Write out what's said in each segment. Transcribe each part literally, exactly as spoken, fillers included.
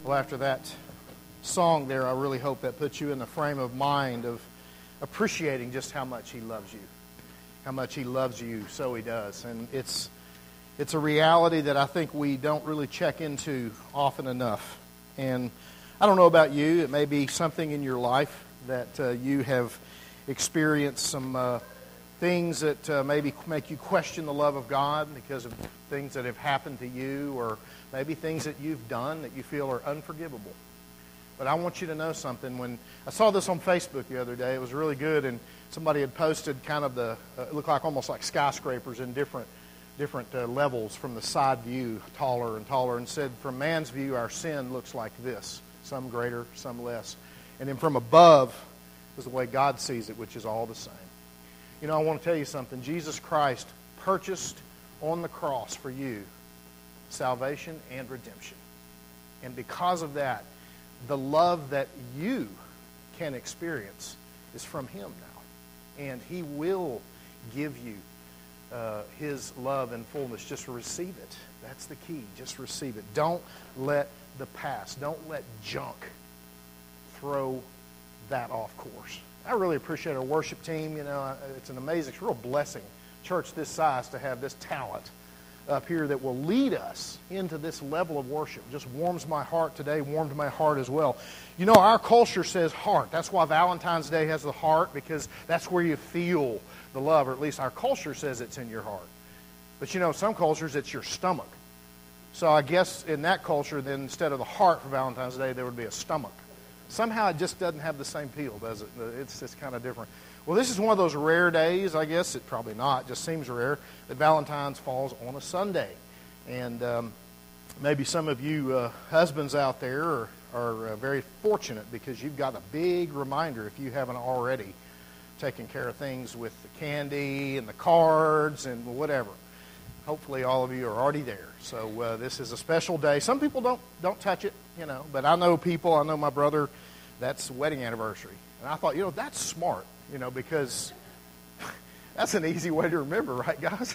Well, after that song there, I really hope that puts you in the frame of mind of appreciating just how much He loves you. How much He loves you, so He does. And it's it's a reality that I think we don't really check into often enough. And I don't know about you, it may be something in your life that uh, you have experienced some uh, things that uh, maybe make you question the love of God because of things that have happened to you, or maybe things that you've done that you feel are unforgivable. But I want you to know something. When I saw this on Facebook the other day, it was really good, and somebody had posted kind of the, uh, it looked like almost like skyscrapers in different different uh, levels from the side view, taller and taller, and said, from man's view, our sin looks like this, some greater, some less. And then from above is the way God sees it, which is all the same. You know, I want to tell you something. Jesus Christ purchased on the cross for you salvation and redemption. And because of that, the love that you can experience is from Him now. And He will give you uh, His love and fullness. Just receive it. That's the key. Just receive it. Don't let the past, don't let junk throw that off course. I really appreciate our worship team. You know, it's an amazing, it's a real blessing, church this size, to have this talent up here that will lead us into this level of worship. Just warms my heart today, warmed my heart as well. You know, our culture says heart. That's why Valentine's Day has the heart, because that's where you feel the love, or at least our culture says it's in your heart. But you know, some cultures it's your stomach. So I guess in that culture, then instead of the heart for Valentine's Day, there would be a stomach. Somehow it just doesn't have the same feel, does it? It's just kind of different. Well, this is one of those rare days, I guess. It probably not, just seems rare, that Valentine's falls on a Sunday. And um, maybe some of you uh, husbands out there are, are uh, very fortunate, because you've got a big reminder, if you haven't already, taken care of things with the candy and the cards and whatever. Hopefully all of you are already there. So uh, this is a special day. Some people don't don't touch it, you know, but I know people, I know my brother, that's wedding anniversary. And I thought, you know, that's smart, you know, because that's an easy way to remember, right, guys?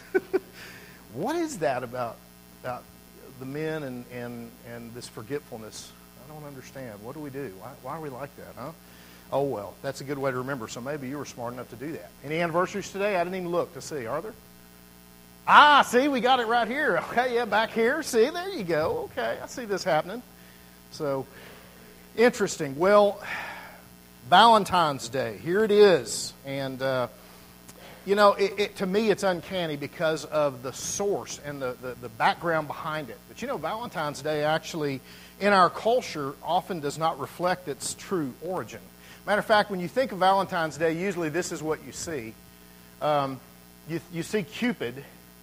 What is that about, about the men and, and, and this forgetfulness? I don't understand. What do we do? Why, why are we like that, huh? Oh, well, that's a good way to remember. So maybe you were smart enough to do that. Any anniversaries today? I didn't even look to see. Are there? Ah, see, we got it right here. Okay, yeah, back here. See, there you go. Okay, I see this happening. So, interesting. Well, Valentine's Day, here it is. And, uh, you know, it, it, to me it's uncanny because of the source and the, the, the background behind it. But, you know, Valentine's Day actually, in our culture, often does not reflect its true origin. Matter of fact, when you think of Valentine's Day, usually this is what you see. Um, you, you see Cupid,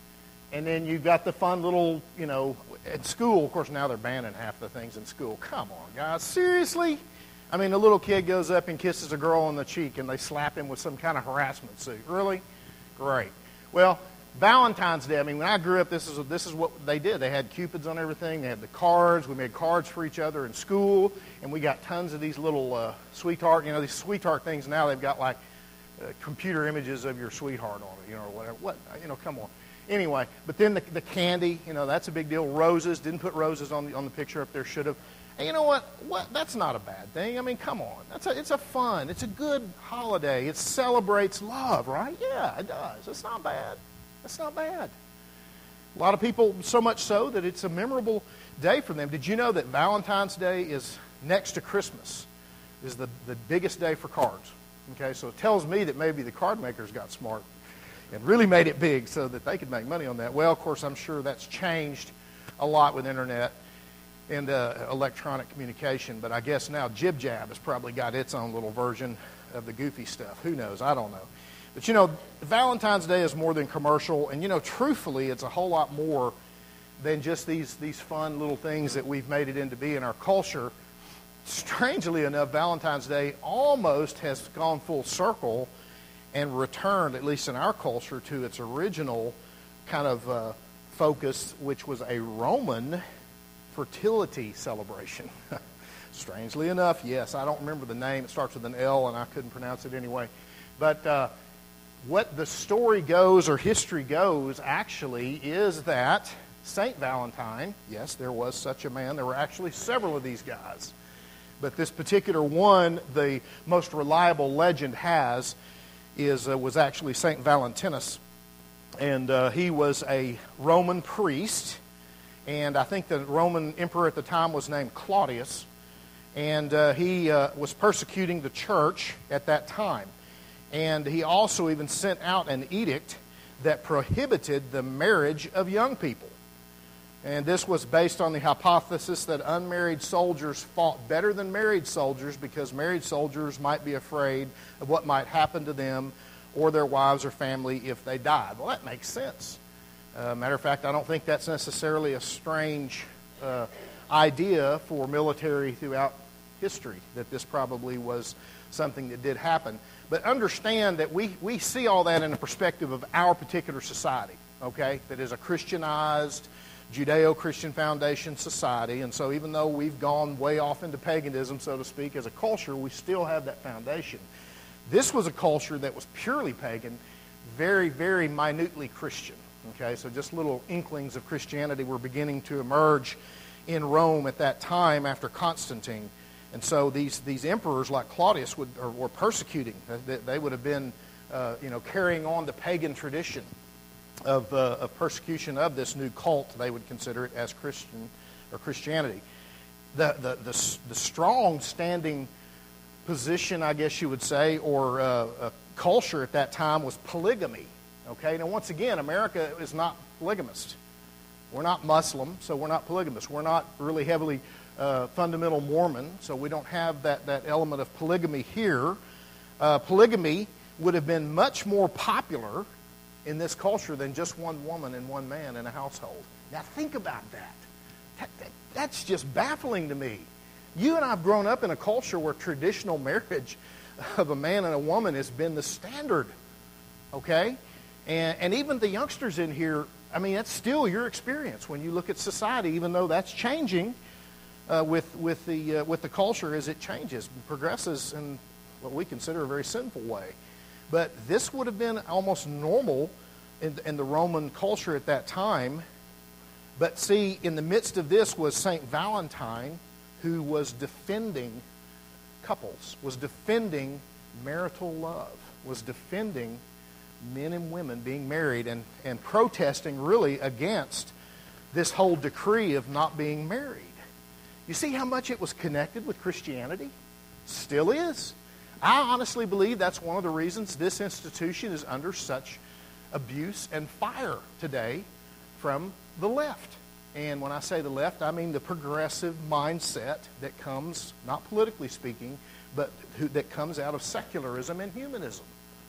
and then you've got the fun little, you know, at school, of course, now they're banning half the things in school. Come on, guys, seriously? I mean, a little kid goes up and kisses a girl on the cheek, and they slap him with some kind of harassment suit. Really? Great. Well, Valentine's Day, I mean, when I grew up, this is this is what they did. They had Cupids on everything. They had the cards. We made cards for each other in school, and we got tons of these little uh, sweetheart, you know, these sweetheart things now. They've got, like, uh, computer images of your sweetheart on it, you know, or whatever. What, you know, come on. Anyway, but then the, the candy, you know, that's a big deal. Roses, didn't put roses on the, on the picture up there, should have. And you know what? What? That's not a bad thing. I mean, come on. That's a, it's a fun, it's a good holiday. It celebrates love, right? Yeah, it does. It's not bad. It's not bad. A lot of people, so much so that it's a memorable day for them. Did you know that Valentine's Day is next to Christmas, is the, the biggest day for cards? Okay, so it tells me that maybe the card makers got smart and really made it big so that they could make money on that. Well, of course, I'm sure that's changed a lot with internet and uh, electronic communication, but I guess now Jib Jab has probably got its own little version of the goofy stuff. Who knows? I don't know. But, you know, Valentine's Day is more than commercial, and, you know, truthfully, it's a whole lot more than just these, these fun little things that we've made it into be in our culture. Strangely enough, Valentine's Day almost has gone full circle and returned, at least in our culture, to its original kind of uh, focus, which was a Roman fertility celebration. Strangely enough, yes, I don't remember the name. It starts with an L, and I couldn't pronounce it anyway. But uh, what the story goes, or history goes, actually, is that Saint Valentine, yes, there was such a man. There were actually several of these guys. But this particular one, the most reliable legend has, is uh, was actually Saint Valentinus. And uh, he was a Roman priest. And I think the Roman emperor at the time was named Claudius. And uh, he uh, was persecuting the church at that time. And he also even sent out an edict that prohibited the marriage of young people. And this was based on the hypothesis that unmarried soldiers fought better than married soldiers because married soldiers might be afraid of what might happen to them or their wives or family if they died. Well, that makes sense. Uh, matter of fact, I don't think that's necessarily a strange uh, idea for military throughout history, that this probably was something that did happen. But understand that we, we see all that in the perspective of our particular society, okay, that is a Christianized, Judeo-Christian foundation society. And so even though we've gone way off into paganism, so to speak, as a culture, we still have that foundation. This was a culture that was purely pagan, very, very minutely Christian. Okay, so just little inklings of Christianity were beginning to emerge in Rome at that time after Constantine. And so these, these emperors like Claudius would, or, were persecuting. They, they would have been uh, you know, carrying on the pagan tradition of, uh, of persecution of this new cult. They would consider it as Christian or Christianity. The, the, the, the strong standing position, I guess you would say, or uh, a culture at that time was polygamy. Okay, now once again, America is not polygamist. We're not Muslim, so we're not polygamist. We're not really heavily uh, fundamental Mormon, so we don't have that, that element of polygamy here. Uh, polygamy would have been much more popular in this culture than just one woman and one man in a household. Now think about that. that, that that's just baffling to me. You and I have grown up in a culture where traditional marriage of a man and a woman has been the standard. Okay? And, and even the youngsters in here, I mean, that's still your experience when you look at society, even though that's changing uh, with, with, the, uh, with the culture as it changes, progresses in what we consider a very sinful way. But this would have been almost normal in, in the Roman culture at that time. But see, in the midst of this was Saint Valentine, who was defending couples, was defending marital love, was defending men and women being married, and, and protesting really against this whole decree of not being married. You see how much it was connected with Christianity? Still is. I honestly believe that's one of the reasons this institution is under such abuse and fire today from the left. And when I say the left, I mean the progressive mindset that comes, not politically speaking, but who, that comes out of secularism and humanism.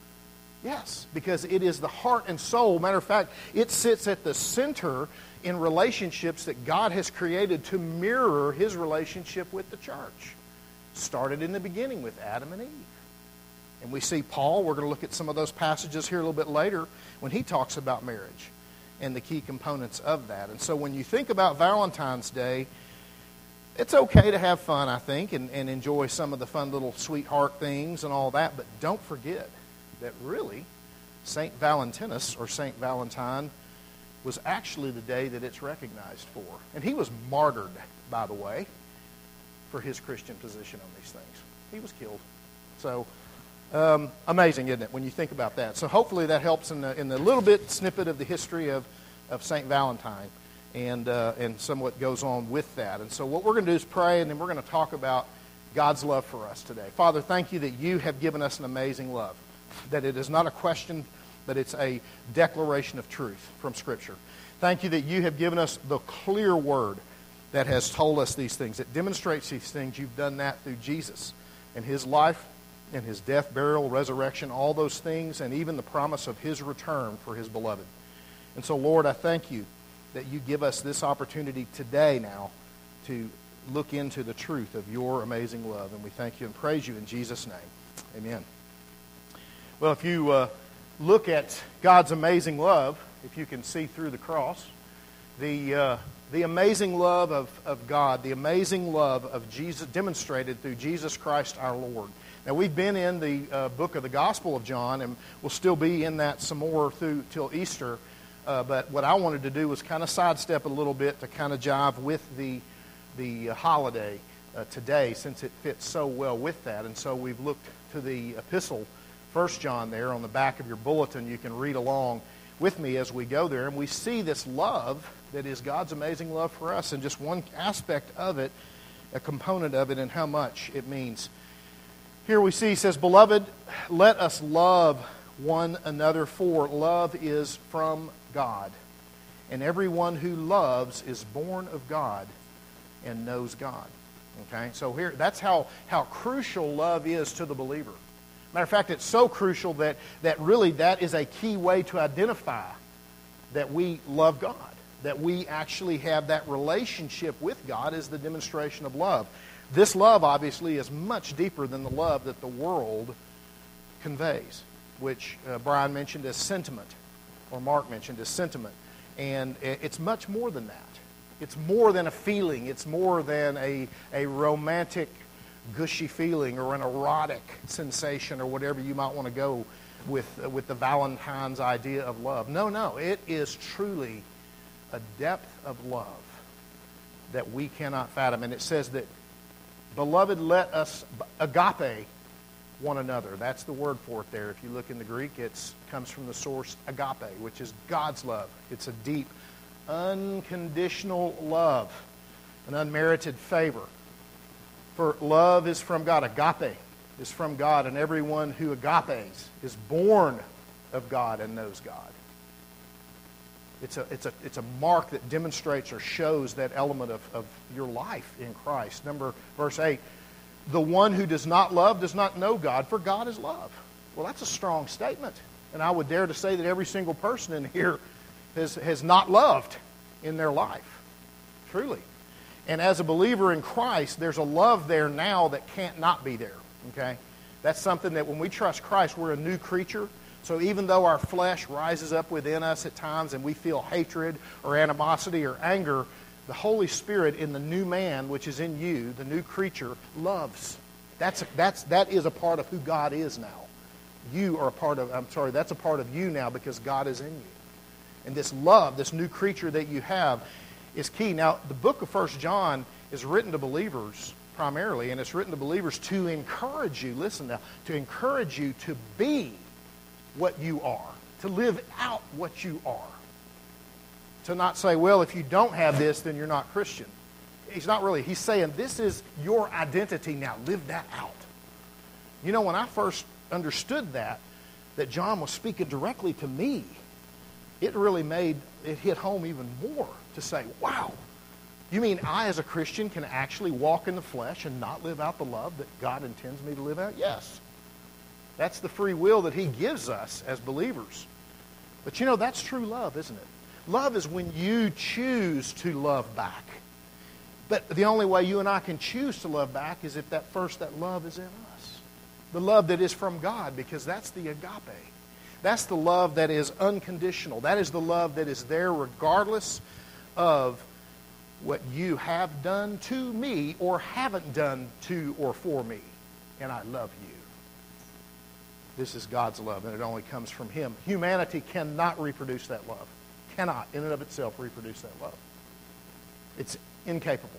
Yes, because it is the heart and soul. Matter of fact, it sits at the center in relationships that God has created to mirror His relationship with the church. Started in the beginning with Adam and Eve. And we see Paul, we're going to look at some of those passages here a little bit later, when he talks about marriage and the key components of that. And so when you think about Valentine's Day, it's okay to have fun, I think, and, and enjoy some of the fun little sweetheart things and all that, but don't forget that really Saint Valentinus, or Saint Valentine, was actually the day that it's recognized for. And he was martyred, by the way, for his Christian position on these things. He was killed. So, um, amazing, isn't it, when you think about that? So hopefully that helps in the, in the little bit snippet of the history of, of Saint Valentine and, uh, and somewhat goes on with that. And so what we're going to do is pray, and then we're going to talk about God's love for us today. Father, thank you that you have given us an amazing love, that it is not a question, but it's a declaration of truth from Scripture. Thank you that you have given us the clear word that has told us these things, that demonstrates these things. You've done that through Jesus and His life and His death, burial, resurrection, all those things, and even the promise of His return for His beloved. And so, Lord, I thank you that you give us this opportunity today now to look into the truth of your amazing love. And we thank you and praise you in Jesus' name. Amen. Well, if you uh, look at God's amazing love, if you can see through the cross, the uh, the amazing love of, of God, the amazing love of Jesus demonstrated through Jesus Christ our Lord. Now, we've been in the uh, book of the Gospel of John, and we'll still be in that some more through till Easter. Uh, but what I wanted to do was kind of sidestep a little bit to kind of jive with the, the uh, holiday uh, today, since it fits so well with that. And so we've looked to the epistle, First John there on the back of your bulletin. You can read along with me as we go there. And we see this love that is God's amazing love for us, and just one aspect of it, a component of it, and how much it means. Here we see, he says, "Beloved, let us love one another, for love is from God. And everyone who loves is born of God and knows God." Okay, so here, that's how, how crucial love is to the believer. Matter of fact, it's so crucial that, that really that is a key way to identify that we love God, that we actually have that relationship with God, is the demonstration of love. This love, obviously, is much deeper than the love that the world conveys, which uh, Brian mentioned as sentiment, or Mark mentioned as sentiment. And it's much more than that. It's more than a feeling. It's more than a, a romantic, gushy feeling or an erotic sensation or whatever you might want to go with, uh, with the Valentine's idea of love. No, no. It is truly a depth of love that we cannot fathom. And it says that, "Beloved, let us agape one another." That's the word for it there. If you look in the Greek, it comes from the source agape, which is God's love. It's a deep, unconditional love, an unmerited favor. For love is from God. Agape is from God, and everyone who agapes is born of God and knows God. It's a, it's a, it's a mark that demonstrates or shows that element of, of your life in Christ. Number, verse eight, "The one who does not love does not know God, for God is love." Well, that's a strong statement. And I would dare to say that every single person in here has, has not loved in their life. Truly. And as a believer in Christ, there's a love there now that can't not be there. Okay? That's something that when we trust Christ, we're a new creature. So even though our flesh rises up within us at times and we feel hatred or animosity or anger, the Holy Spirit in the new man, which is in you, the new creature, loves. That's, that's, that is a part of who God is now. You are a part of, I'm sorry, that's a part of you now because God is in you. And this love, this new creature that you have, is key. Now, the book of First John is written to believers primarily, and it's written to believers to encourage you, listen now, to encourage you to be what you are, to live out what you are. To not say, well, if you don't have this, then you're not Christian. He's not really. He's saying, this is your identity now. Live that out. You know, when I first understood that, that John was speaking directly to me, it really made it hit home even more to say, wow, you mean I as a Christian can actually walk in the flesh and not live out the love that God intends me to live out? Yes. That's the free will that He gives us as believers. But you know, that's true love, isn't it? Love is when you choose to love back. But the only way you and I can choose to love back is if that first, that love is in us. The love that is from God, because that's the agape. That's the love that is unconditional. That is the love that is there regardless of what you have done to me or haven't done to or for me. And I love you. This is God's love, and it only comes from Him. Humanity cannot reproduce that love. Cannot, in and of itself, reproduce that love. It's incapable.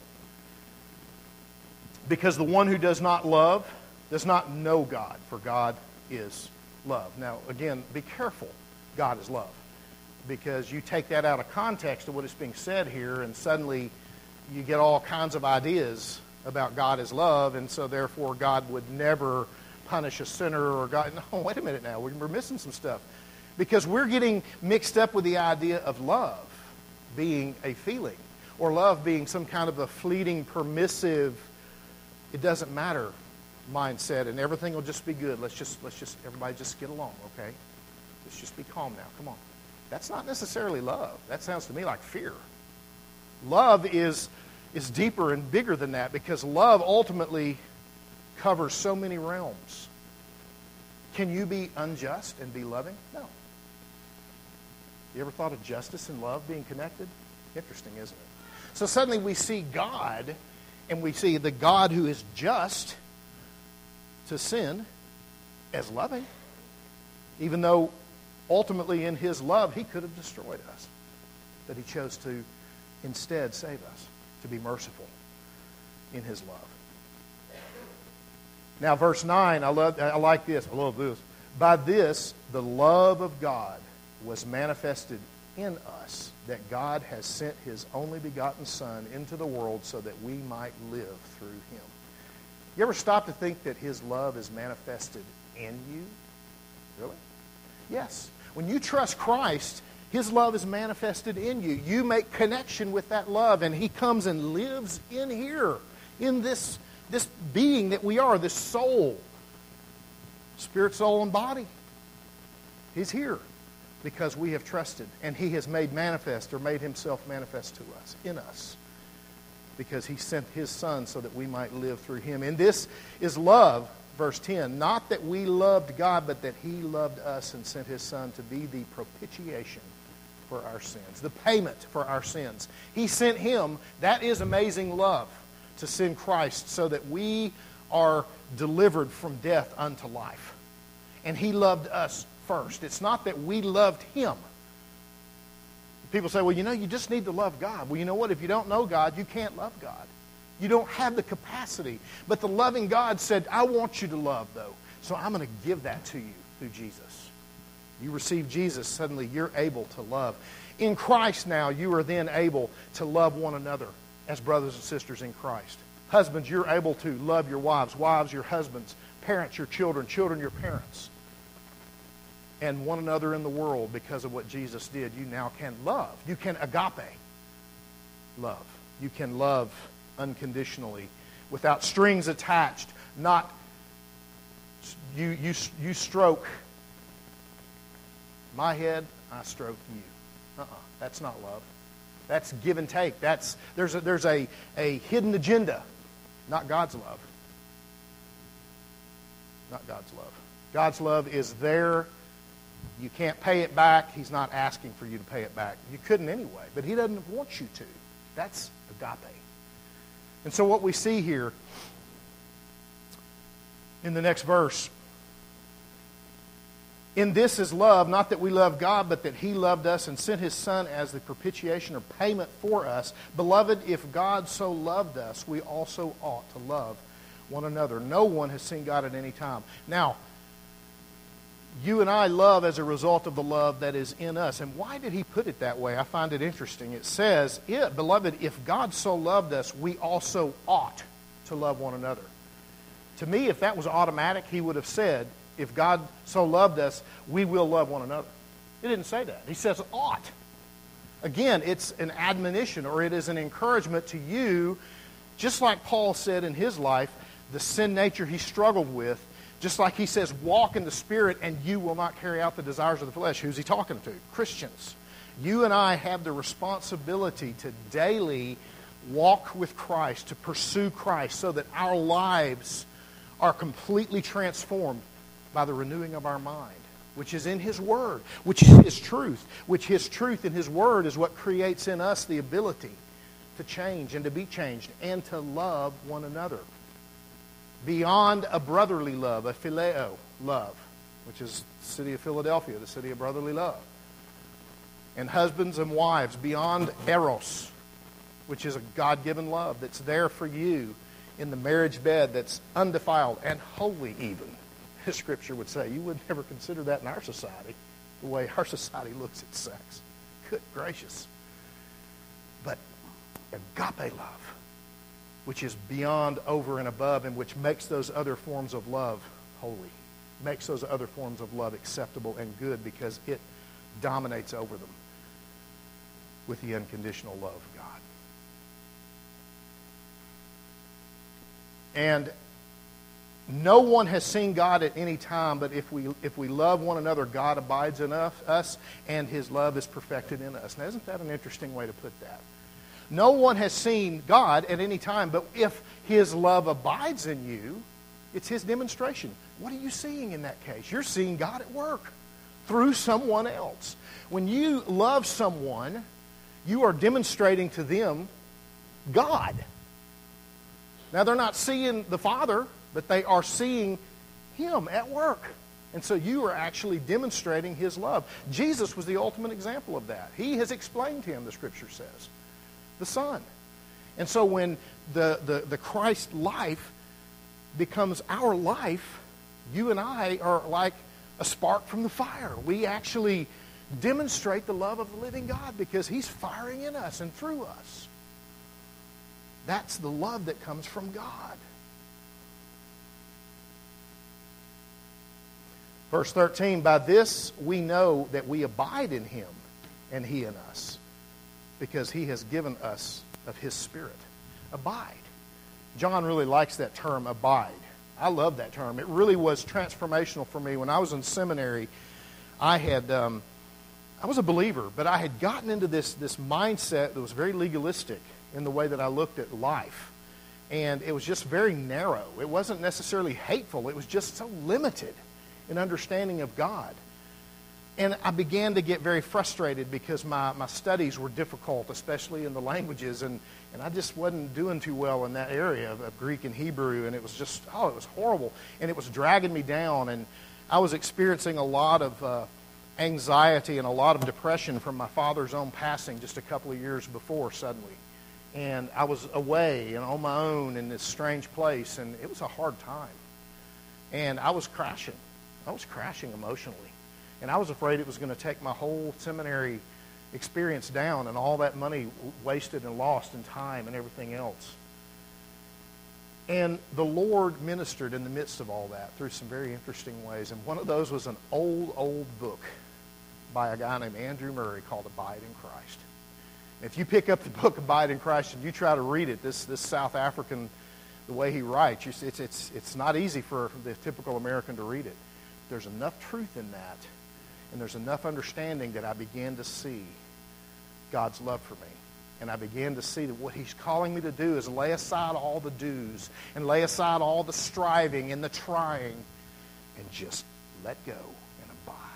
Because the one who does not love does not know God, for God is love. Now, again, be careful. God is love. Because you take that out of context of what is being said here, and suddenly you get all kinds of ideas about God as love, and so therefore God would never punish a sinner, or God... No, wait a minute now. We're missing some stuff. Because we're getting mixed up with the idea of love being a feeling, or love being some kind of a fleeting, permissive, it doesn't matter mindset, and everything will just be good. Let's just, let's just, everybody just get along, okay? Let's just be calm now. Come on. That's not necessarily love. That sounds to me like fear. Love is, is deeper and bigger than that, because love ultimately covers so many realms. Can you be unjust and be loving? No. You ever thought of justice and love being connected? Interesting, isn't it? So suddenly we see God, and we see the God who is just to sin as loving. Even though ultimately in His love, He could have destroyed us. But He chose to instead save us, to be merciful in His love. Now, verse nine, I love, I like this. I love this. By this, the love of God was manifested in us, that God has sent His only begotten Son into the world so that we might live through Him. You ever stop to think that His love is manifested in you? Really? Yes. When you trust Christ, His love is manifested in you. You make connection with that love, and He comes and lives in here, in this, this being that we are, this soul, spirit, soul, and body. He's here because we have trusted, and He has made manifest or made Himself manifest to us, in us, because He sent His Son so that we might live through Him. And this is love, verse ten, not that we loved God, but that He loved us and sent His Son to be the propitiation for our sins, the payment for our sins. He sent Him. That is amazing love, to send Christ so that we are delivered from death unto life. And He loved us first. It's not that we loved Him. People say, well, you know, you just need to love God. Well, you know what? If you don't know God, you can't love God. You don't have the capacity. But the loving God said, I want you to love, though. So I'm going to give that to you through Jesus. You receive Jesus, suddenly you're able to love. In Christ now, you are then able to love one another as brothers and sisters in Christ. Husbands, you're able to love your wives. Wives, your husbands. Parents, your children. Children, your parents. And one another in the world, because of what Jesus did, you now can love. You can agape love. You can love unconditionally, without strings attached. Not you, you, you stroke my head, I stroke you. Uh-uh. That's not love. That's give and take. That's there's a, there's a, a hidden agenda, not God's love. Not God's love. God's love is there. You can't pay it back. He's not asking for you to pay it back. You couldn't anyway, but He doesn't want you to. That's agape. And so what we see here in the next verse, in this is love, not that we love God, but that He loved us and sent His Son as the propitiation or payment for us. Beloved, if God so loved us, we also ought to love one another. No one has seen God at any time. Now, you and I love as a result of the love that is in us. And why did He put it that way? I find it interesting. It says, yeah, beloved, if God so loved us, we also ought to love one another. To me, if that was automatic, He would have said, if God so loved us, we will love one another. He didn't say that. He says ought. Again, it's an admonition, or it is an encouragement to you, just like Paul said in his life, the sin nature he struggled with. Just like he says, walk in the Spirit and you will not carry out the desires of the flesh. Who's he talking to? Christians. You and I have the responsibility to daily walk with Christ, to pursue Christ, so that our lives are completely transformed by the renewing of our mind, which is in His Word, which is His truth, which His truth in His Word is what creates in us the ability to change and to be changed and to love one another. Beyond a brotherly love, a phileo love, which is the city of Philadelphia, the city of brotherly love. And husbands and wives, beyond eros, which is a God-given love that's there for you in the marriage bed, that's undefiled and holy even, as Scripture would say. You would never consider that in our society, the way our society looks at sex. Good gracious. But agape love, which is beyond, over, and above, and which makes those other forms of love holy, makes those other forms of love acceptable and good, because it dominates over them with the unconditional love of God. And no one has seen God at any time, but if we if we love one another, God abides in us, and His love is perfected in us. Now, isn't that an interesting way to put that? No one has seen God at any time, but if His love abides in you, it's His demonstration. What are you seeing in that case? You're seeing God at work through someone else. When you love someone, you are demonstrating to them God. Now, they're not seeing the Father, but they are seeing Him at work And so you are actually demonstrating his love. Jesus was the ultimate example of that. He has explained him, the Scripture says, the Son. And so when the, the, the Christ life becomes our life, you and I are like a spark from the fire. We actually demonstrate the love of the living God because he's firing in us and through us. That's the love that comes from God. Verse thirteen, by this we know that we abide in him and he in us, because he has given us of his Spirit. Abide. John really likes that term, abide. I love that term. It really was transformational for me. When I was in seminary, I had um, I was a believer, but I had gotten into this, this mindset that was very legalistic in the way that I looked at life. And it was just very narrow. It wasn't necessarily hateful. It was just so limited in understanding of God. And I began to get very frustrated because my, my studies were difficult, especially in the languages, and, and I just wasn't doing too well in that area of, of Greek and Hebrew, and it was just, oh, it was horrible. And it was dragging me down, and I was experiencing a lot of uh, anxiety and a lot of depression from my father's own passing just a couple of years before suddenly. And I was away and on my own in this strange place, and it was a hard time. And I was crashing. I was crashing emotionally. And I was afraid it was going to take my whole seminary experience down and all that money wasted and lost in time and everything else. And the Lord ministered in the midst of all that through some very interesting ways. And one of those was an old, old book by a guy named Andrew Murray called Abide in Christ. If you pick up the book Abide in Christ and you try to read it, this, this South African, the way he writes, it's, it's, it's not easy for the typical American to read it. There's enough truth in that, and there's enough understanding that I began to see God's love for me. And I began to see that what he's calling me to do is lay aside all the do's and lay aside all the striving and the trying and just let go and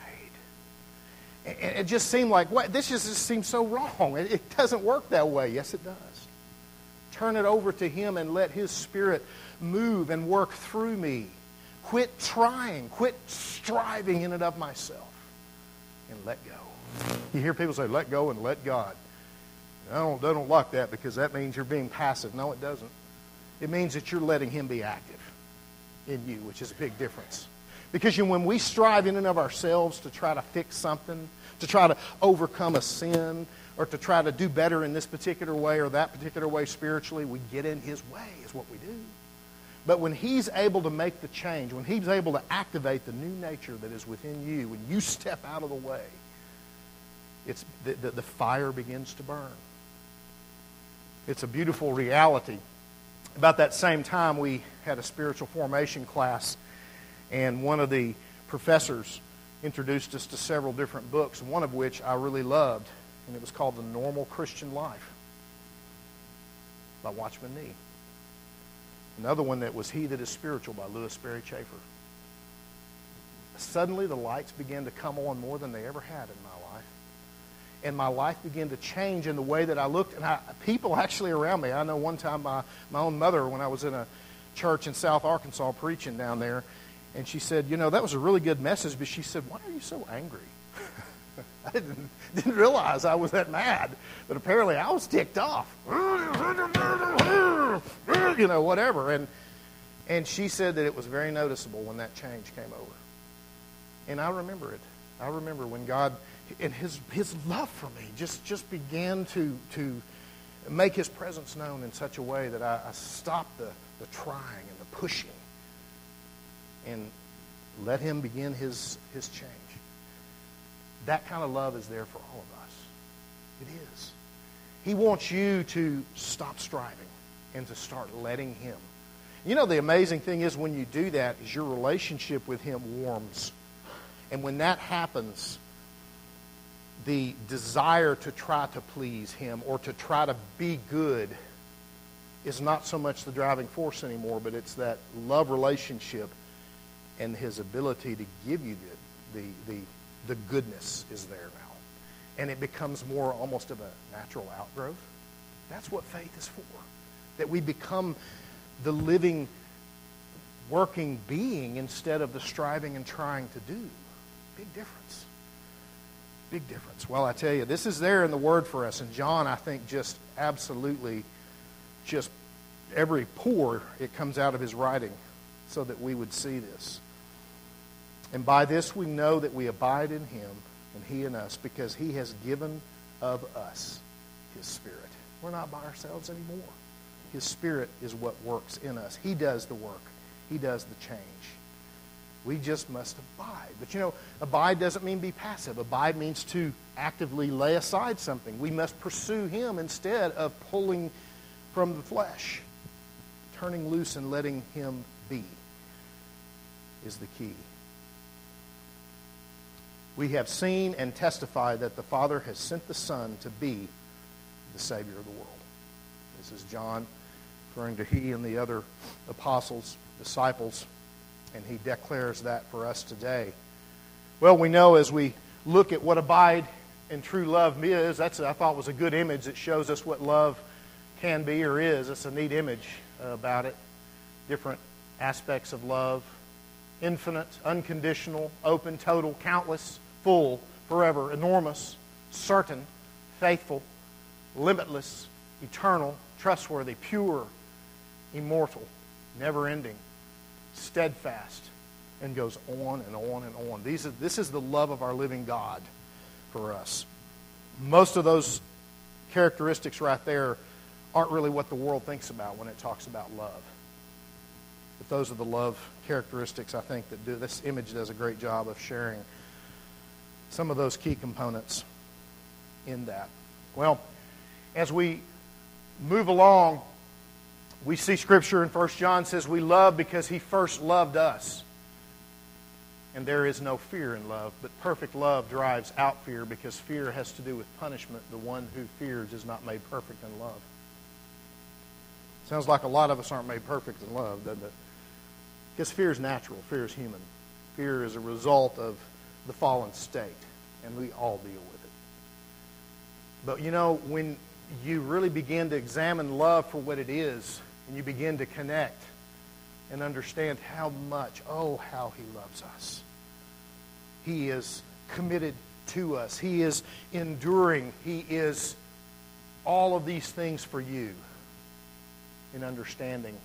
abide. And it just seemed like, what? This just, just seems so wrong. It, it doesn't work that way. Yes, it does. Turn it over to him and let his Spirit move and work through me. Quit trying. Quit striving in and of myself. And let go. You hear people say, let go and let God. I don't, I don't like that because that means you're being passive. No, it doesn't. It means that you're letting him be active in you, which is a big difference. Because you know, when we strive in and of ourselves to try to fix something, to try to overcome a sin, or to try to do better in this particular way or that particular way spiritually, we get in his way is what we do. But when he's able to make the change, when he's able to activate the new nature that is within you, when you step out of the way, it's the, the, the fire begins to burn. It's a beautiful reality. About that same time, we had a spiritual formation class, and one of the professors introduced us to several different books, one of which I really loved, and it was called The Normal Christian Life by Watchman Nee. Another one that was He That Is Spiritual by Lewis Sperry Chafer. Suddenly the lights began to come on more than they ever had in my life. And my life began to change in the way that I looked. And I, people actually around me, I know one time my, my own mother, when I was in a church in South Arkansas preaching down there, and she said, you know, that was a really good message, but she said, why are you so angry? I didn't, didn't realize I was that mad, but apparently I was ticked off. You know, whatever. And and she said that it was very noticeable when that change came over. And I remember it. I remember when God, and his his love for me just, just began to, to make his presence known in such a way that I, I stopped the, the trying and the pushing and let him begin his, his change. That kind of love is there for all of us. It is. He wants you to stop striving and to start letting him. You know, the amazing thing is when you do that is your relationship with him warms. And when that happens, the desire to try to please him or to try to be good is not so much the driving force anymore, but it's that love relationship and his ability to give you the, the, the The goodness is there now. And it becomes more almost of a natural outgrowth. That's what faith is for. That we become the living working being instead of the striving and trying to do. Big difference. Big difference. Well, I tell you, this is there in the Word for us. And John, I think, just absolutely, just every pore, it comes out of his writing so that we would see this. And by this we know that we abide in him and he in us, because he has given of us his Spirit. We're not by ourselves anymore. His Spirit is what works in us. He does the work. He does the change. We just must abide. But you know, abide doesn't mean be passive. Abide means to actively lay aside something. We must pursue him instead of pulling from the flesh. Turning loose and letting him be is the key. We have seen and testified that the Father has sent the Son to be the Savior of the world. This is John referring to he and the other apostles, disciples, and he declares that for us today. Well, we know as we look at what abide and true love is, that's I thought was a good image that shows us what love can be or is. It's a neat image uh, about it. Different aspects of love. Infinite, unconditional, open, total, countless, full, forever, enormous, certain, faithful, limitless, eternal, trustworthy, pure, immortal, never-ending, steadfast, and goes on and on and on. These are, this is the love of our living God for us. Most of those characteristics right there aren't really what the world thinks about when it talks about love. But those are the love characteristics, I think, that do. This image does a great job of sharing some of those key components in that. Well, as we move along, we see Scripture in First John says we love because he first loved us. And there is no fear in love, but perfect love drives out fear, because fear has to do with punishment. The one who fears is not made perfect in love. Sounds like a lot of us aren't made perfect in love, doesn't it? Because fear is natural. Fear is human. Fear is a result of the fallen state, and we all deal with it. But you know, when you really begin to examine love for what it is, and you begin to connect and understand how much, oh, how he loves us. He is committed to us. He is enduring. He is all of these things for you in understanding.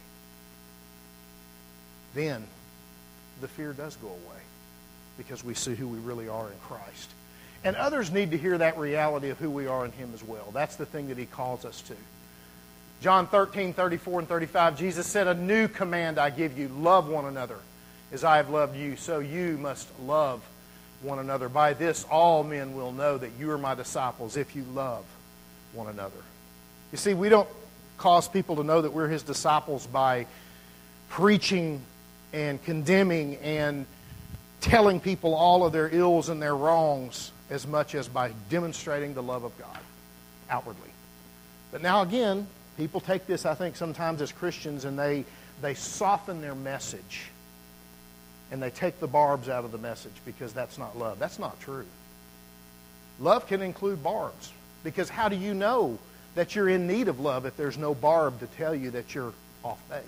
Then the fear does go away, because we see who we really are in Christ. And others need to hear that reality of who we are in him as well. That's the thing that he calls us to. John thirteen, thirty-four and thirty-five, Jesus said, "A new command I give you, love one another. As I have loved you, so you must love one another. By this all men will know that you are my disciples, if you love one another." You see, we don't cause people to know that we're his disciples by preaching and condemning and telling people all of their ills and their wrongs, as much as by demonstrating the love of God outwardly. But now again, people take this, I think, sometimes as Christians, and they, they soften their message. And they take the barbs out of the message, because that's not love. That's not true. Love can include barbs. Because how do you know that you're in need of love if there's no barb to tell you that you're off base?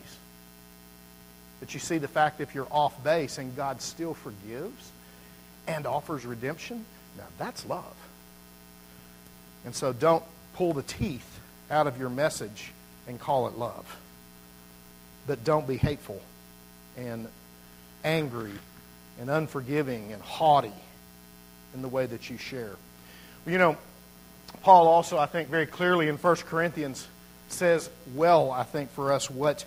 But you see, the fact if you're off base and God still forgives and offers redemption, now that's love. And so don't pull the teeth out of your message and call it love. But don't be hateful and angry and unforgiving and haughty in the way that you share. You know, Paul also, I think, very clearly in First Corinthians says well, I think, for us what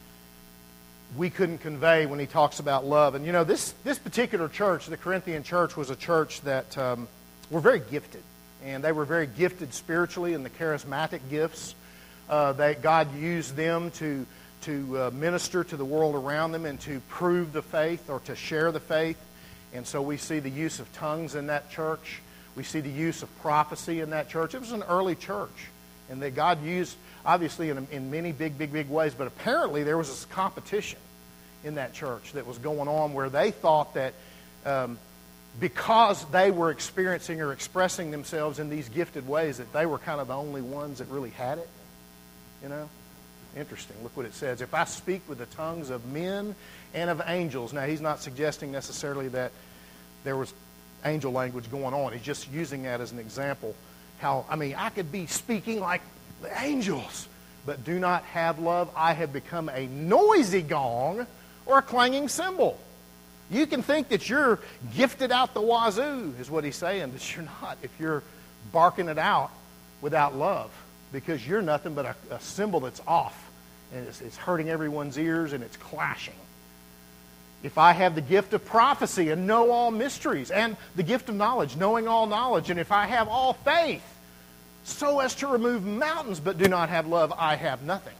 we couldn't convey when he talks about love. And you know, this, this particular church, the Corinthian church, was a church that um, were very gifted. And they were very gifted spiritually in the charismatic gifts. Uh, that God used them to, to uh, minister to the world around them and to prove the faith or to share the faith. And so we see the use of tongues in that church. We see the use of prophecy in that church. It was an early church. And that God used, obviously, in, in many big, big, big ways. But apparently there was this competition in that church that was going on where they thought that um, because they were experiencing or expressing themselves in these gifted ways, that they were kind of the only ones that really had it. You know? Interesting. Look what it says. If I speak with the tongues of men and of angels. Now, he's not suggesting necessarily that there was angel language going on. He's just using that as an example. How, I mean, I could be speaking like the angels, but do not have love. I have become a noisy gong or a clanging cymbal. You can think that you're gifted out the wazoo, is what he's saying, but you're not if you're barking it out without love, because you're nothing but a, a cymbal that's off, and it's, it's hurting everyone's ears, and it's clashing. If I have the gift of prophecy and know all mysteries, and the gift of knowledge, knowing all knowledge, and if I have all faith, so as to remove mountains, but do not have love, I have nothing.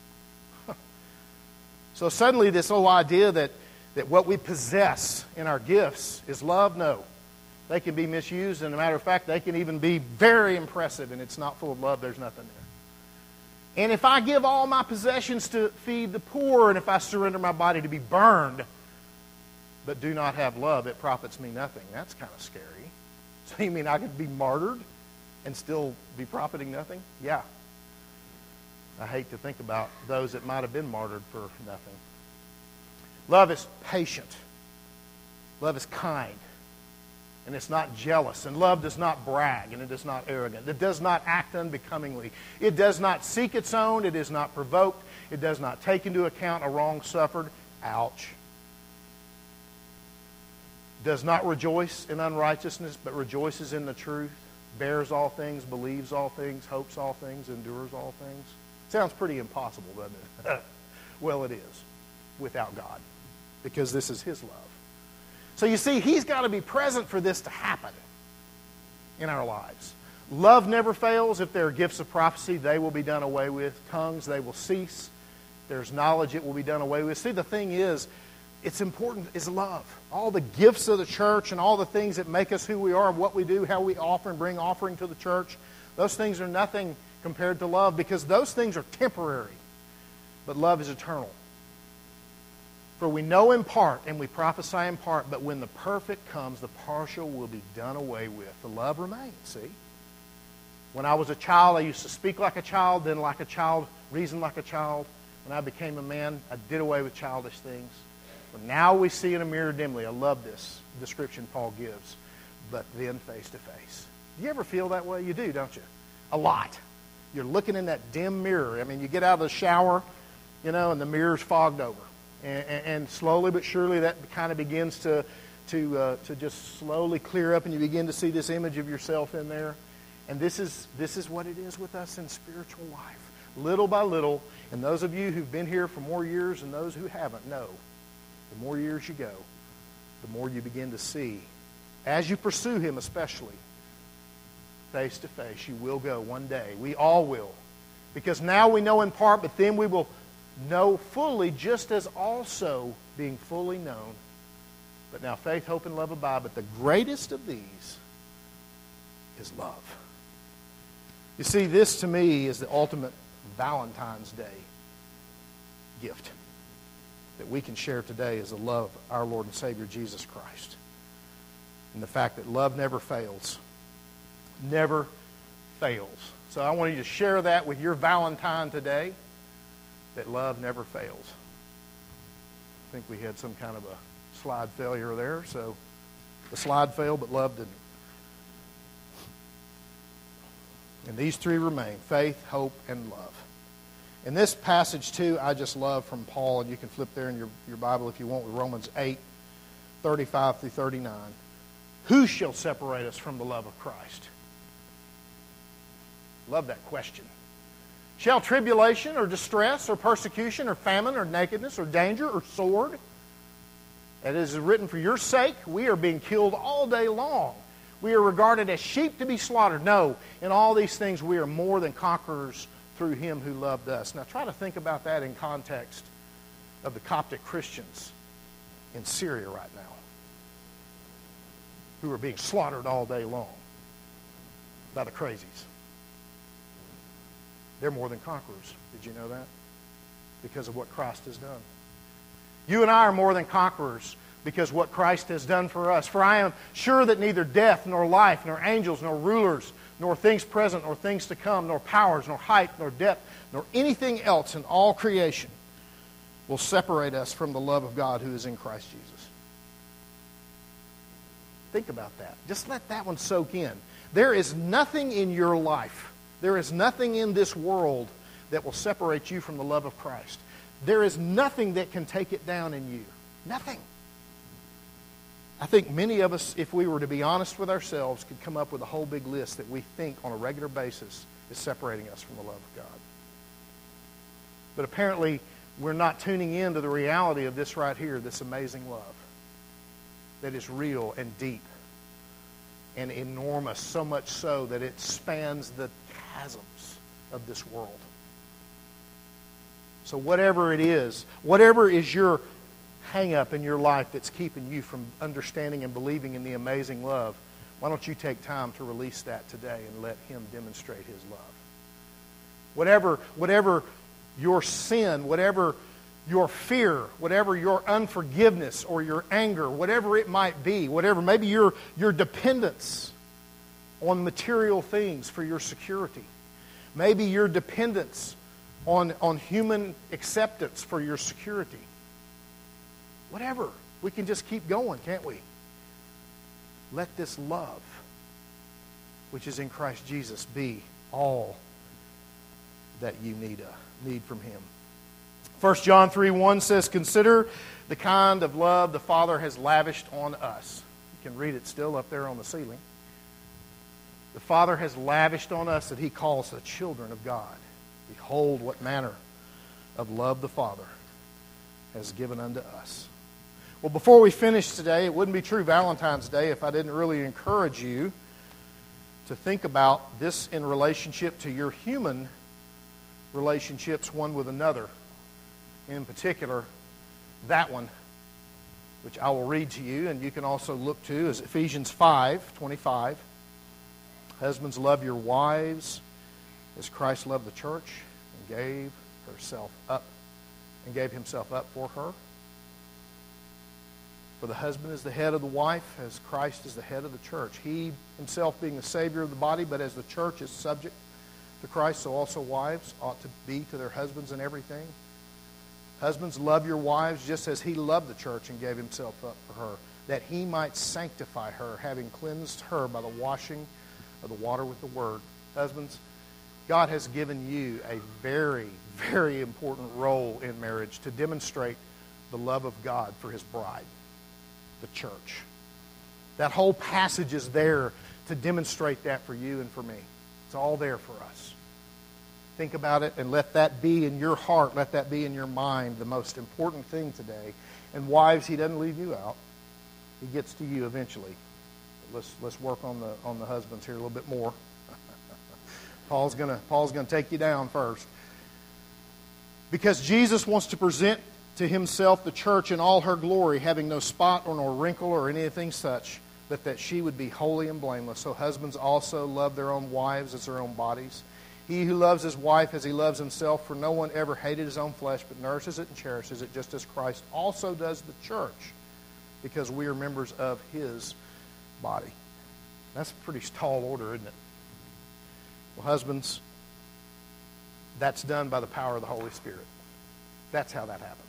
So suddenly this whole idea that, that what we possess in our gifts is love, no. They can be misused, and as a matter of fact, they can even be very impressive, and it's not full of love, there's nothing there. And if I give all my possessions to feed the poor, and if I surrender my body to be burned, but do not have love, it profits me nothing. That's kind of scary. So you mean I could be martyred and still be profiting nothing? Yeah. I hate to think about those that might have been martyred for nothing. Love is patient. Love is kind. And it's not jealous. And love does not brag. And it is not arrogant. It does not act unbecomingly. It does not seek its own. It is not provoked. It does not take into account a wrong suffered. Ouch. Does not rejoice in unrighteousness, but rejoices in the truth. Bears all things, believes all things, hopes all things, endures all things. Sounds pretty impossible, doesn't it? Well, it is, without God, because this is His love. So you see, He's got to be present for this to happen in our lives. Love never fails. If there are gifts of prophecy, they will be done away with. Tongues, they will cease. If there's knowledge, it will be done away with. See, the thing is, it's important is love. All the gifts of the church and all the things that make us who we are and what we do, how we offer and bring offering to the church, those things are nothing compared to love, because those things are temporary. But love is eternal. For we know in part and we prophesy in part, but when the perfect comes, the partial will be done away with. The love remains, see? When I was a child, I used to speak like a child, then like a child, reason like a child. When I became a man, I did away with childish things. But now we see in a mirror dimly. I love this description Paul gives. But then face to face. Do you ever feel that way? You do, don't you? A lot. You're looking in that dim mirror. I mean, you get out of the shower, you know, and the mirror's fogged over. And, and, and slowly but surely that kind of begins to, to, uh, to just slowly clear up, and you begin to see this image of yourself in there. And this is, this is what it is with us in spiritual life. Little by little, and those of you who've been here for more years and those who haven't know, the more years you go, the more you begin to see, as you pursue Him especially, face to face, you will go one day. We all will. Because now we know in part, but then we will know fully, just as also being fully known. But now faith, hope, and love abide. But the greatest of these is love. You see, this to me is the ultimate Valentine's Day gift that we can share today, is the love of our Lord and Savior Jesus Christ. And the fact that love never fails. Never fails. So I want you to share that with your Valentine today, that love never fails. I think we had some kind of a slide failure there, so the slide failed, but love didn't. And these three remain: faith, hope, and love. In this passage, too, I just love from Paul, and you can flip there in your, your Bible if you want, with Romans eight, thirty-five through thirty-nine. Who shall separate us from the love of Christ? Love that question. Shall tribulation or distress or persecution or famine or nakedness or danger or sword? That is written, for your sake we are being killed all day long. We are regarded as sheep to be slaughtered. No, in all these things we are more than conquerors through Him who loved us. Now try to think about that in context of the Coptic Christians in Syria right now, who are being slaughtered all day long by the crazies. They're more than conquerors. Did you know that? Because of what Christ has done. You and I are more than conquerors because what Christ has done for us. For I am sure that neither death, nor life, nor angels, nor rulers, nor things present, nor things to come, nor powers, nor height, nor depth, nor anything else in all creation will separate us from the love of God who is in Christ Jesus. Think about that. Just let that one soak in. There is nothing in your life, there is nothing in this world that will separate you from the love of Christ. There is nothing that can take it down in you. Nothing. I think many of us, if we were to be honest with ourselves, could come up with a whole big list that we think on a regular basis is separating us from the love of God. But apparently, we're not tuning in to the reality of this right here, this amazing love that is real and deep and enormous, so much so that it spans the chasms of this world. So whatever it is, whatever is your hang-up in your life that's keeping you from understanding and believing in the amazing love, why don't you take time to release that today and let Him demonstrate His love? Whatever, whatever your sin, whatever your fear, whatever your unforgiveness or your anger, whatever it might be, whatever, maybe your, your dependence on material things for your security, maybe your dependence on, on human acceptance for your security. Whatever. We can just keep going, can't we? Let this love, which is in Christ Jesus, be all that you need, uh, need from Him. First John three one says, "Consider the kind of love the Father has lavished on us." You can read it still up there on the ceiling. The Father has lavished on us that He calls the children of God. Behold, what manner of love the Father has given unto us. Well, before we finish today, it wouldn't be true Valentine's Day if I didn't really encourage you to think about this in relationship to your human relationships one with another. In particular, that one, which I will read to you, and you can also look to, is Ephesians five twenty-five. Husbands, love your wives as Christ loved the church and gave herself up and gave Himself up for her. For the husband is the head of the wife, as Christ is the head of the church. He Himself being the Savior of the body, but as the church is subject to Christ, so also wives ought to be to their husbands in everything. Husbands, love your wives just as He loved the church and gave Himself up for her, that He might sanctify her, having cleansed her by the washing of the water with the Word. Husbands, God has given you a very, very important role in marriage to demonstrate the love of God for His bride, the church. That whole passage is there to demonstrate that for you and for me. It's all there for us. Think about it and let that be in your heart, let that be in your mind the most important thing today. And wives, He doesn't leave you out. He gets to you eventually. But let's let's work on the on the husbands here a little bit more. Paul's gonna Paul's gonna take you down first. Because Jesus wants to present to Himself the church in all her glory, having no spot or no wrinkle or anything such, but that she would be holy and blameless. So husbands also love their own wives as their own bodies. He who loves his wife as he loves himself, for no one ever hated his own flesh, but nourishes it and cherishes it, just as Christ also does the church, because we are members of His body. That's a pretty tall order, isn't it? Well, husbands, that's done by the power of the Holy Spirit. That's how that happens.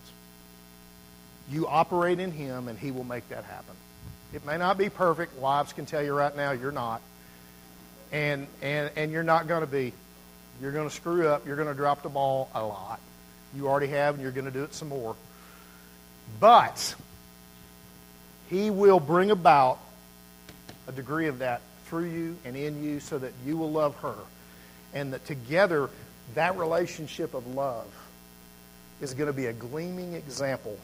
You operate in Him, and He will make that happen. It may not be perfect. Wives can tell you right now you're not. And, and, and you're not going to be. You're going to screw up. You're going to drop the ball a lot. You already have, and you're going to do it some more. But He will bring about a degree of that through you and in you so that you will love her. And that together, that relationship of love is going to be a gleaming example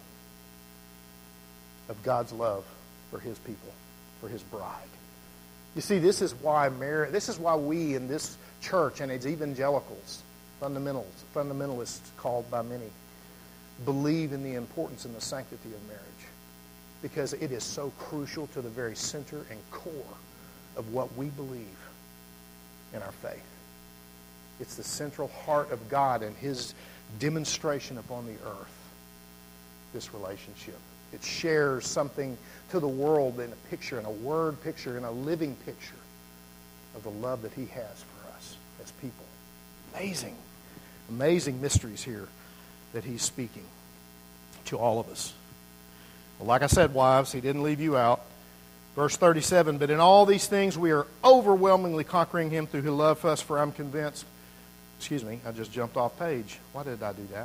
of God's love for His people, for His bride. You see, this is why marriage, this is why we in this church, and as evangelicals, fundamentals, fundamentalists called by many, believe in the importance and the sanctity of marriage. Because it is so crucial to the very center and core of what we believe in our faith. It's the central heart of God and His demonstration upon the earth, this relationship. It shares something to the world in a picture, in a word picture, in a living picture of the love that he has for us as people. Amazing, amazing mysteries here that he's speaking to all of us. Well, like I said, wives, he didn't leave you out. Verse thirty-seven, but in all these things we are overwhelmingly conquering him through who loved us, for I'm convinced. Excuse me, I just jumped off page. Why did I do that?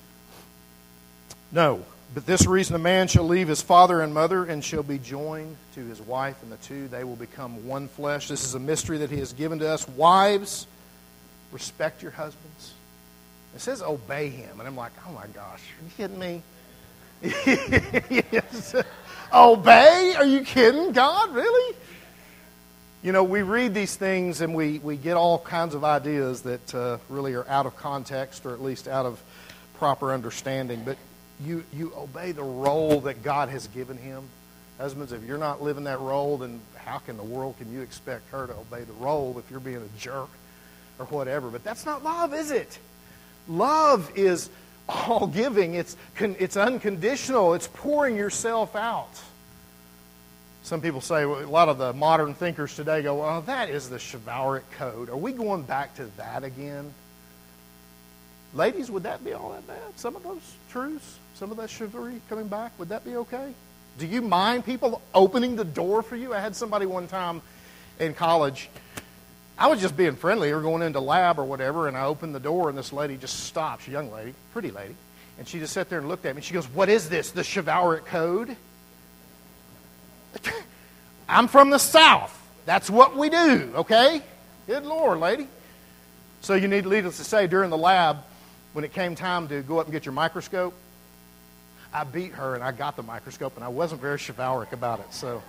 No, but this reason a man shall leave his father and mother and shall be joined to his wife, and the two, they will become one flesh. This is a mystery that he has given to us. Wives, respect your husbands. It says obey him, and I'm like, oh my gosh, are you kidding me? Yes. Obey? Are you kidding? God, really? You know, we read these things and we, we get all kinds of ideas that uh, really are out of context, or at least out of proper understanding. But you, you obey the role that God has given him. Husbands, if you're not living that role, then how can the world, can you expect her to obey the role if you're being a jerk or whatever? But that's not love, is it? Love is all giving. It's, it's unconditional. It's pouring yourself out. Some people say, well, a lot of the modern thinkers today go, well, that is the chivalric code. Are we going back to that again? Ladies, would that be all that bad? Some of those truths, some of that chivalry coming back, would that be okay? Do you mind people opening the door for you? I had somebody one time in college. I was just being friendly. We were going into lab or whatever, and I opened the door, and this lady just stopped, a young lady, pretty lady, and she just sat there and looked at me. She goes, what is this, the chivalric code? I'm from the South. That's what we do, okay? Good Lord, lady. So you need, needless to say, during the lab, when it came time to go up and get your microscope, I beat her, and I got the microscope, and I wasn't very chivalric about it, so...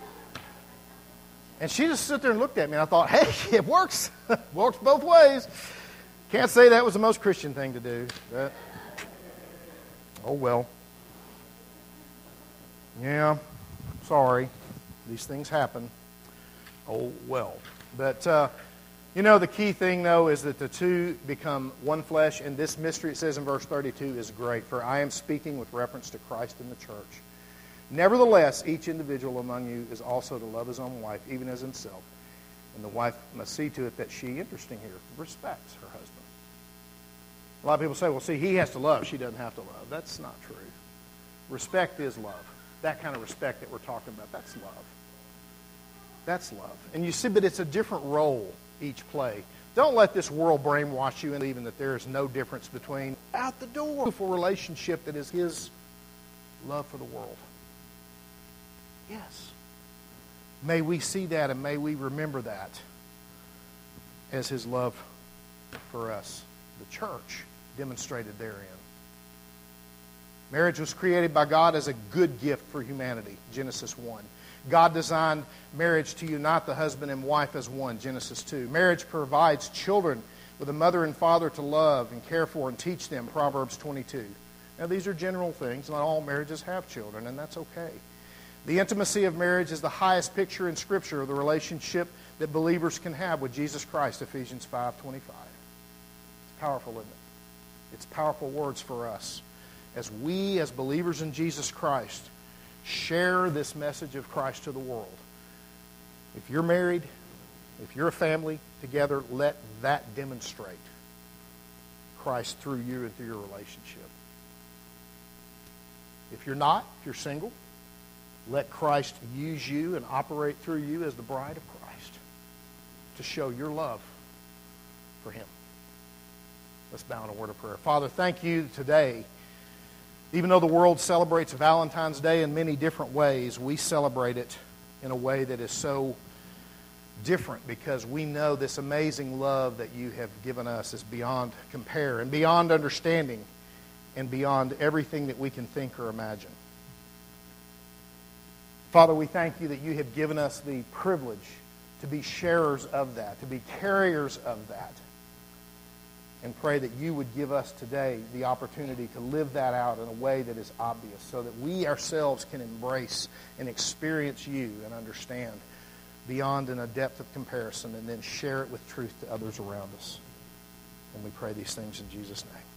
And she just stood there and looked at me, and I thought, hey, it works. It works both ways. Can't say that was the most Christian thing to do. But, oh, well. Yeah, sorry. These things happen. Oh, well. But, uh, you know, the key thing, though, is that the two become one flesh. And this mystery, it says in verse thirty-two, is great. For I am speaking with reference to Christ and the church. Nevertheless, each individual among you is also to love his own wife, even as himself. And the wife must see to it that she, interesting here, respects her husband. A lot of people say, well, see, he has to love. She doesn't have to love. That's not true. Respect is love. That kind of respect that we're talking about, that's love. That's love. And you see, but it's a different role each play. Don't let this world brainwash you into believing that there is no difference between out the door. Beautiful relationship that is his love for the world. Yes. May we see that, and may we remember that as his love for us, the church, demonstrated therein. Marriage was created by God as a good gift for humanity, Genesis one. God designed marriage to unite the husband and wife as one, Genesis two. Marriage provides children with a mother and father to love and care for and teach them, Proverbs twenty-two. Now, these are general things. Not all marriages have children, and that's okay. The intimacy of marriage is the highest picture in Scripture of the relationship that believers can have with Jesus Christ, Ephesians five twenty-five. It's powerful, isn't it? It's powerful words for us. As we, as believers in Jesus Christ, share this message of Christ to the world. If you're married, if you're a family together, let that demonstrate Christ through you and through your relationship. If you're not, if you're single, let Christ use you and operate through you as the bride of Christ to show your love for him. Let's bow in a word of prayer. Father, thank you today. Even though the world celebrates Valentine's Day in many different ways, we celebrate it in a way that is so different because we know this amazing love that you have given us is beyond compare and beyond understanding and beyond everything that we can think or imagine. Father, we thank you that you have given us the privilege to be sharers of that, to be carriers of that, and pray that you would give us today the opportunity to live that out in a way that is obvious so that we ourselves can embrace and experience you and understand beyond in a depth of comparison and then share it with truth to others around us. And we pray these things in Jesus' name.